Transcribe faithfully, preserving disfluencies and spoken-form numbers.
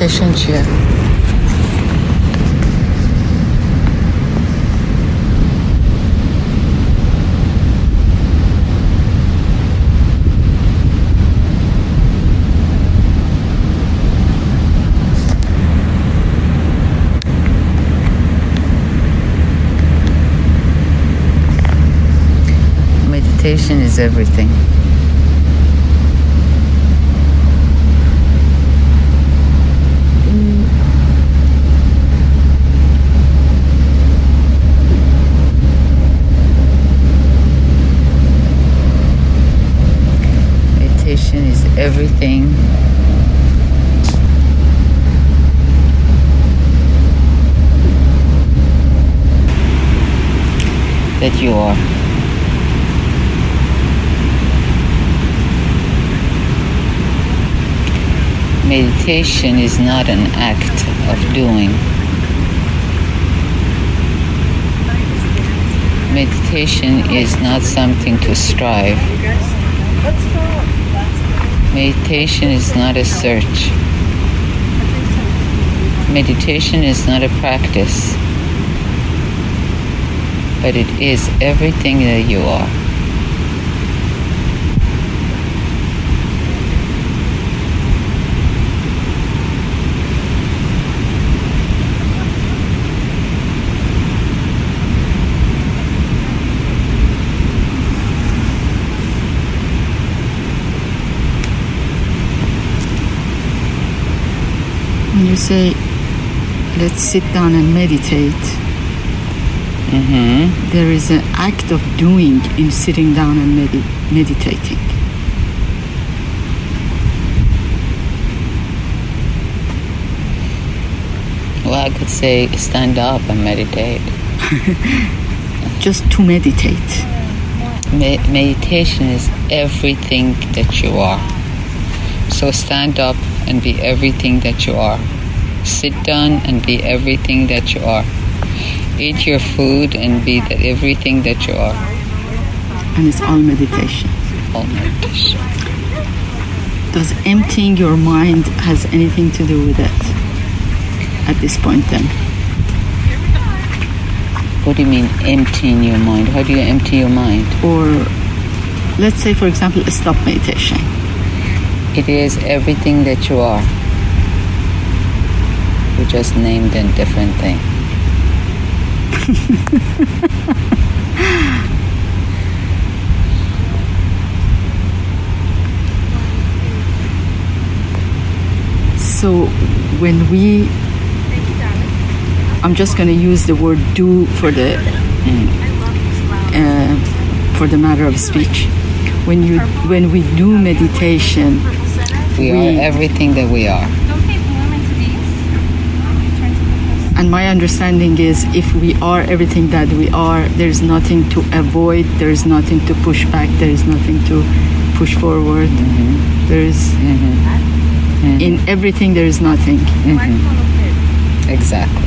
meditation چیه؟ Meditation is everything. Meditation is everything. That you are. Meditation is not an act of doing. Meditation is not something to strive. Meditation is not a search. Meditation is not a practice. But it is everything that you are. When you say, let's sit down and meditate, mm-hmm. there is an act of doing in sitting down and med- meditating. Well, I could say stand up and meditate. Just to meditate. Me- meditation is everything that you are. So stand up and be everything that you are. Sit down and be everything that you are. Eat your food and be that everything that you are. And it's all meditation. All meditation. Does emptying your mind has anything to do with it at this point then? What do you mean emptying your mind? How do you empty your mind? Or let's say, for example, a stop meditation. It is everything that you are. We just named a different thing. So when we, I'm just going to use the word do for the uh, for the matter of speech. When you when we do meditation, we, we are everything that we are. And my understanding is if we are everything that we are, there's nothing to avoid, there's nothing to push back, there's nothing to push forward. Mm-hmm. There's mm-hmm. Mm-hmm. in everything there is nothing. Mm-hmm. Exactly.